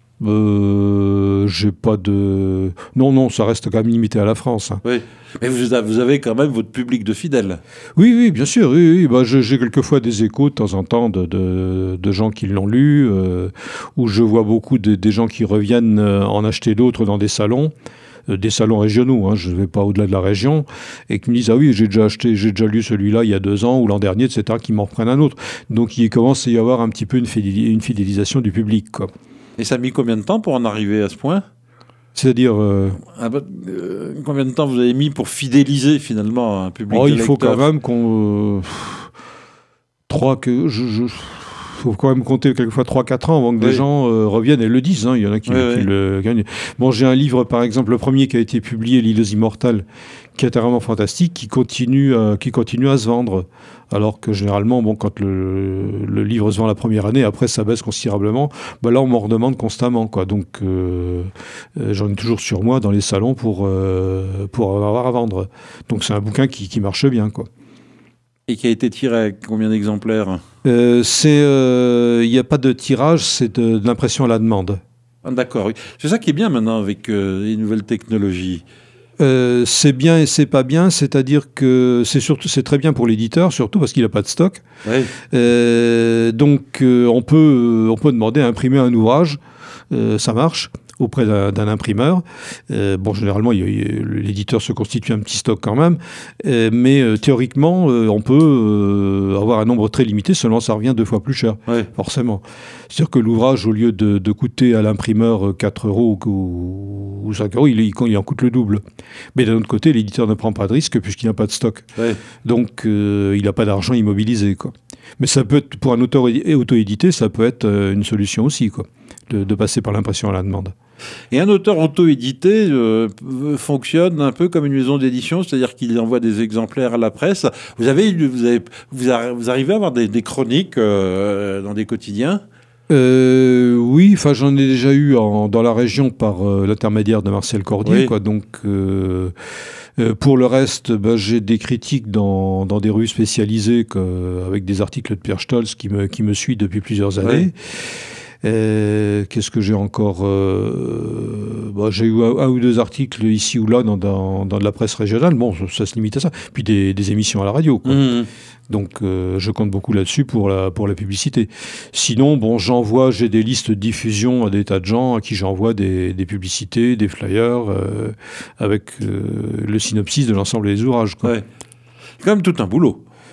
J'ai pas de... Non, ça reste quand même limité à la France. Hein. Oui, mais vous avez quand même votre public de fidèles. Oui, bien sûr. Oui. Bah, j'ai quelquefois des échos de temps en temps de gens qui l'ont lu, où je vois beaucoup des gens qui reviennent en acheter d'autres dans des salons régionaux, hein, je ne vais pas au-delà de la région, et qui me disent « Ah oui, j'ai déjà lu celui-là il y a 2 ans, ou l'an dernier, etc., qui m'en reprennent un autre. » Donc il commence à y avoir un petit peu une fidélisation du public. Quoi. Et ça a mis combien de temps pour en arriver à ce point ? C'est-à-dire... combien de temps vous avez mis pour fidéliser finalement un public de lecteurs ? Il faut quand même qu'on... faut quand même compter quelquefois 3-4 ans avant que des gens reviennent et le disent. Hein. Il y en a qui le gagnent. Bon, j'ai un livre, par exemple, le premier qui a été publié, L'île aux Immortels, qui est vraiment fantastique, qui continue à se vendre. Alors que généralement, bon, quand le livre se vend la première année, après ça baisse considérablement. Ben là, on m'en redemande constamment, quoi. Donc, j'en ai toujours sur moi dans les salons pour avoir à vendre. Donc, c'est un bouquin qui marche bien, quoi. Et qui a été tiré à combien d'exemplaires ? Il n'y a pas de tirage, c'est de l'impression à la demande. Ah, d'accord, oui. C'est ça qui est bien maintenant avec les nouvelles technologies. C'est bien et c'est pas bien, c'est-à-dire que c'est très bien pour l'éditeur, surtout parce qu'il n'a pas de stock. Oui. Donc on peut demander à imprimer un ouvrage, ça marche, auprès d'un imprimeur. Bon, généralement, l'éditeur se constitue un petit stock quand même, mais théoriquement, on peut avoir un nombre très limité, seulement ça revient 2 fois plus cher, forcément. C'est-à-dire que l'ouvrage, au lieu de coûter à l'imprimeur 4 € ou 5 €, il en coûte le double. Mais d'un autre côté, l'éditeur ne prend pas de risque puisqu'il n'a pas de stock. Donc, il n'a pas d'argent immobilisé, quoi. Mais ça peut être, pour un auteur auto-édité, ça peut être une solution aussi, quoi, de passer par l'impression à la demande. Et un auteur auto-édité fonctionne un peu comme une maison d'édition, c'est-à-dire qu'il envoie des exemplaires à la presse. Vous arrivez à avoir des chroniques dans des quotidiens ? Oui, enfin j'en ai déjà eu dans la région par l'intermédiaire de Marcel Cordier, quoi. Donc pour le reste, j'ai des critiques dans des revues spécialisées avec des articles de Pierre Stolz qui me suit depuis plusieurs années. Qu'est-ce que j'ai encore j'ai eu 1 ou 2 articles ici ou là dans de la presse régionale. Bon, ça se limite à ça. Puis des émissions à la radio, quoi. Donc je compte beaucoup là-dessus pour la publicité. Sinon, bon, j'ai des listes de diffusion à des tas de gens à qui j'envoie des publicités, des flyers avec le synopsis de l'ensemble des ouvrages, quoi. C'est quand même tout un boulot.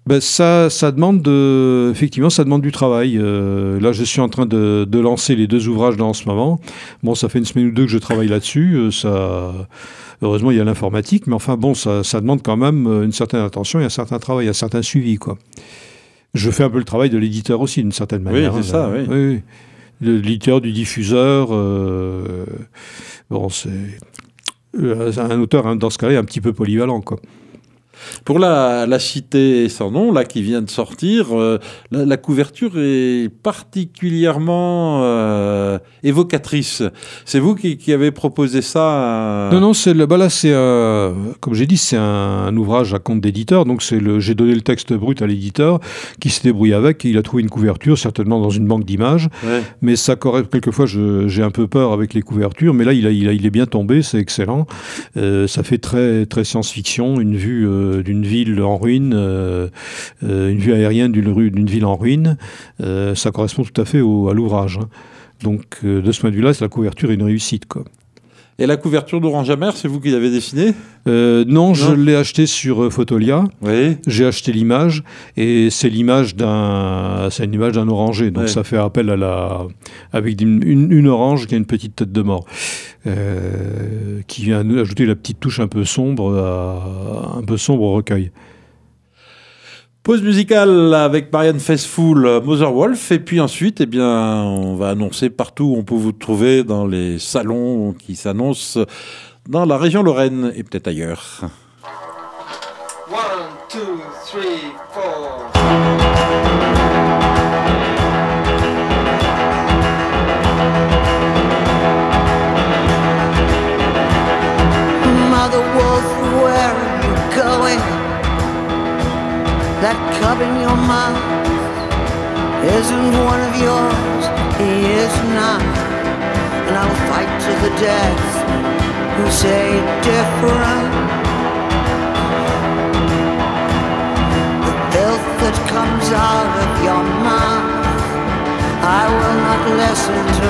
Ça demande effectivement, ça demande du travail. Là, je suis en train de lancer les 2 ouvrages là en ce moment. Bon, ça fait une semaine ou 2 que je travaille là-dessus. Heureusement, il y a l'informatique, mais enfin bon, ça demande quand même une certaine attention et un certain travail, un certain suivi, quoi. Je fais un peu le travail de l'éditeur aussi, d'une certaine manière. Oui, c'est ça, oui. Oui. De l'éditeur, du diffuseur. Bon, c'est un auteur, dans ce cas-là, un petit peu polyvalent, quoi. Pour la cité sans nom, là, qui vient de sortir, la couverture est particulièrement évocatrice. C'est vous qui avez proposé ça Non, là, c'est comme j'ai dit, c'est un ouvrage à compte d'éditeur. Donc, j'ai donné le texte brut à l'éditeur qui s'est débrouillé avec. Il a trouvé une couverture, certainement dans une banque d'images. Ouais. Mais ça, quelquefois, j'ai un peu peur avec les couvertures. Mais là, il est bien tombé, c'est excellent. Ça fait très, très science-fiction, une vue d'une ville en ruine, une vue aérienne d'une ville en ruine. Ça correspond tout à fait à l'ouvrage. Hein. Donc, de ce point de vue-là, la couverture est une réussite, quoi. Et la couverture d'Orange Amer, c'est vous qui l'avez dessinée ? Non, je l'ai acheté sur Photolia. Oui. J'ai acheté l'image, et c'est l'image d'un oranger. Donc, ça fait appel avec une orange qui a une petite tête de mort. Qui vient ajouter la petite touche un peu sombre au recueil. Pause musicale avec Marianne Faithfull, Mother Wolf, et puis ensuite, on va annoncer partout où on peut vous trouver dans les salons qui s'annoncent dans la région Lorraine et peut-être ailleurs. 1, 2, 3, 4. Mother Wolf, where are you going? That cub in your mouth isn't one of yours, he is not. And I'll fight to the death who say different. The filth that comes out of your mouth I will not listen to.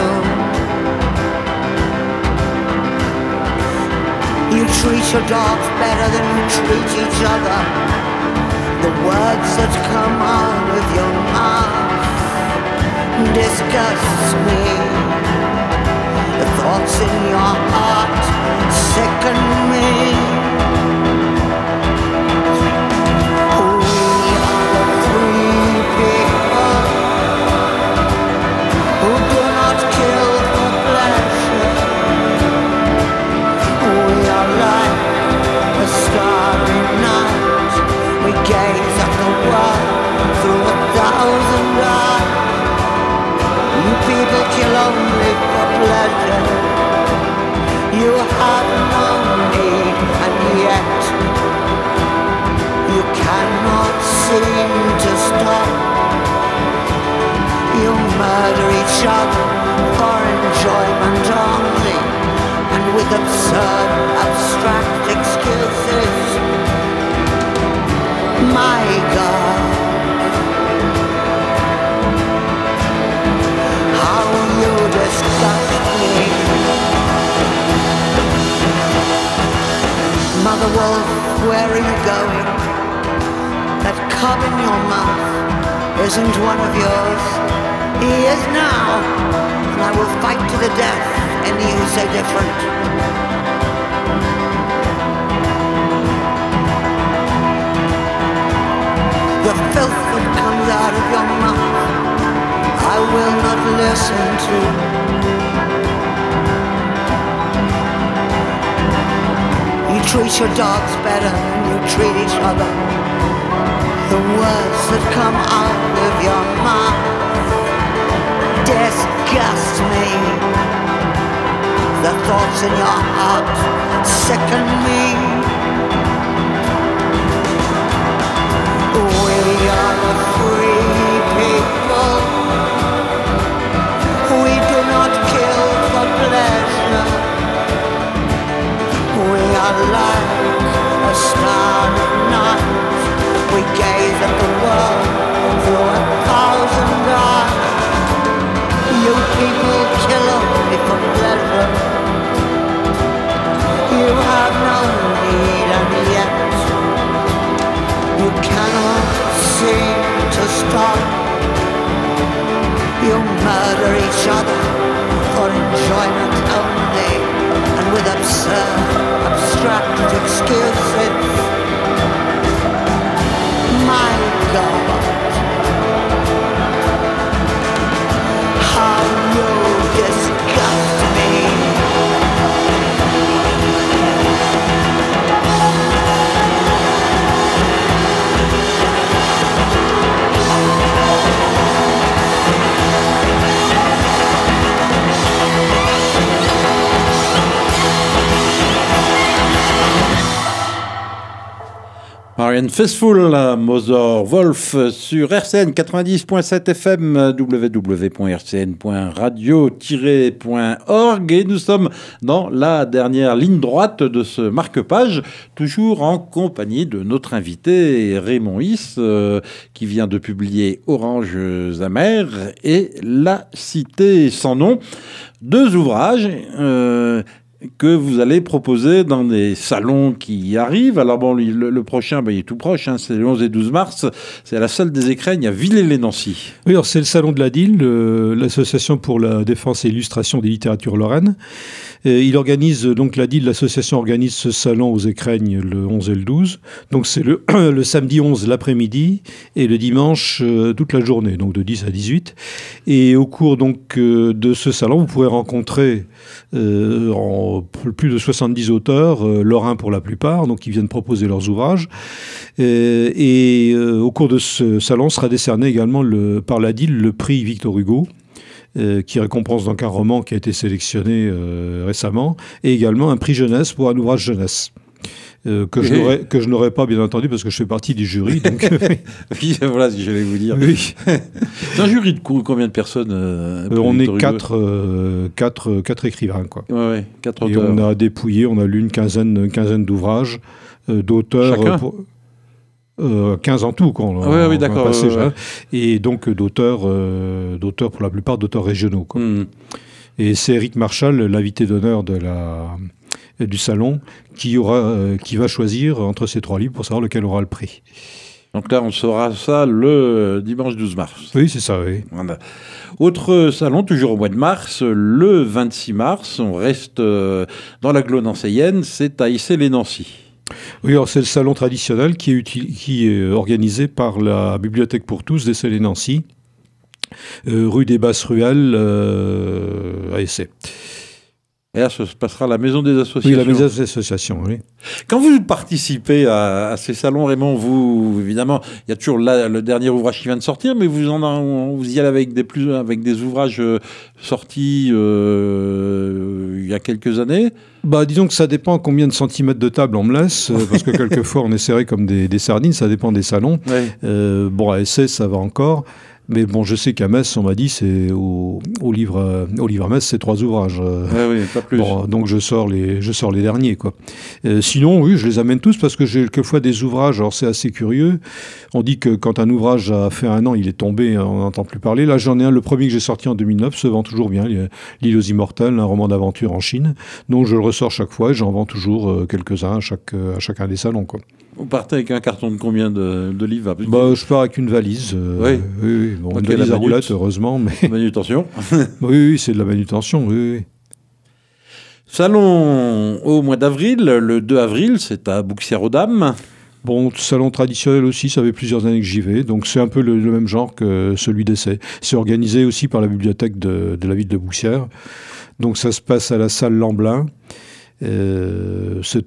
You treat your dogs better than you treat each other. The words that come out of your mouth disgust me. The thoughts in your heart sicken me. We are the free people who do not kill for pleasure. We are like a starry night. We gaze at the world through 1,000 eyes. You people kill only for pleasure. You have no need, and yet you cannot seem to stop. You murder each other for enjoyment only, and with absurd, abstract excuses. My God, how you disgust me. Mother Wolf, where are you going? That cub in your mouth isn't one of yours. He is now, and I will fight to the death any who say different. The filth that comes out of your mouth I will not listen to. You treat your dogs better than you treat each other. The words that come out of your mouth disgust me. The thoughts in your heart sicken me. We are the free people. We do not kill for pleasure. We are like a starry night. We gaze at the world through 1,000 eyes. You people kill only for pleasure. You have no need, and yet you cannot excuses. My God, how you disgust me. Marianne Faithfull, Mother Wolf sur RCN 90.7 FM, www.rcn.radio-org, et nous sommes dans la dernière ligne droite de ce marque-page, toujours en compagnie de notre invité Raymond Is, qui vient de publier Oranges amers et La Cité sans nom. Deux ouvrages que vous allez proposer dans des salons qui arrivent. Alors bon, le prochain, il est tout proche, hein, c'est le 11 et 12 mars, c'est à la salle des Écrennes à Villers-lès-Nancy. Oui, alors c'est le salon de l'ADIL, l'Association pour la défense et l'illustration des littératures lorraines. Il organise, donc l'ADIL, l'association organise ce salon aux Écrennes le 11 et le 12. Donc c'est le samedi 11 l'après-midi et le dimanche toute la journée, donc de 10 à 18. Et au cours donc de ce salon, vous pourrez rencontrer plus de 70 auteurs, lorrains pour la plupart, donc qui viennent proposer leurs ouvrages. Au cours de ce salon sera décerné également par l'ADIL le prix Victor Hugo, qui récompense donc un roman qui a été sélectionné récemment, et également un prix jeunesse pour un ouvrage jeunesse. Que je n'aurais pas, bien entendu, parce que je fais partie du jury. Donc, oui, voilà ce que j'allais vous dire. Oui. C'est un jury de combien de personnes on est quatre écrivains, quoi. Ouais, 4 auteurs. Et on a dépouillé, on a lu une quinzaine d'ouvrages, d'auteurs. Chacun 15 en tout, quoi. Oui, d'accord. Et donc d'auteurs pour la plupart d'auteurs régionaux, quoi. Et c'est Éric Marchal, l'invité d'honneur du salon, qui va choisir entre ces 3 livres pour savoir lequel aura le prix. Donc là, on saura ça le dimanche 12 mars. Oui, c'est ça, oui. Voilà. Autre salon, toujours au mois de mars, le 26 mars, on reste dans l'agglo nancéienne, c'est à Issy-les-Nancy. Oui, alors c'est le salon traditionnel qui est organisé par la Bibliothèque pour tous d'Issy-les-Nancy, rue des Basses-Ruelles à Essay. Et là, ça se passera à la Maison des Associations. Oui, la Maison des Associations, oui. Quand vous participez à ces salons, Raymond, vous, évidemment, il y a toujours le dernier ouvrage qui vient de sortir, mais vous y allez avec des ouvrages sortis il y a quelques années. Disons que ça dépend combien de centimètres de table on me laisse, parce que quelquefois on est serré comme des sardines, ça dépend des salons. Ouais. À Essay, ça va encore. Mais bon, je sais qu'à Metz, on m'a dit, c'est au livre à Metz, c'est 3 ouvrages. Oui, pas plus. Donc je sors les derniers, quoi. Sinon, oui, je les amène tous parce que j'ai quelquefois des ouvrages. Alors c'est assez curieux. On dit que quand un ouvrage a fait 1 an, il est tombé, on n'entend plus parler. Là, j'en ai un, le premier que j'ai sorti en 2009, se vend toujours bien. L'Île aux Immortels, un roman d'aventure en Chine. Donc je le ressors chaque fois et j'en vends toujours quelques-uns à chacun des salons, quoi. Vous partez avec un carton de combien de livres? Je pars avec une valise. Oui. Bon, une valise à roulettes, heureusement. Mais... Manutention. Oui, c'est de la manutention, oui. Salon au mois d'avril, le 2 avril, c'est à Bouxières-aux-Dames. Bon, salon traditionnel aussi, ça fait plusieurs années que j'y vais, donc c'est un peu le même genre que celui d'Essay. C'est organisé aussi par la bibliothèque de la ville de Bouxières. Donc ça se passe à la salle Lamblin. C'est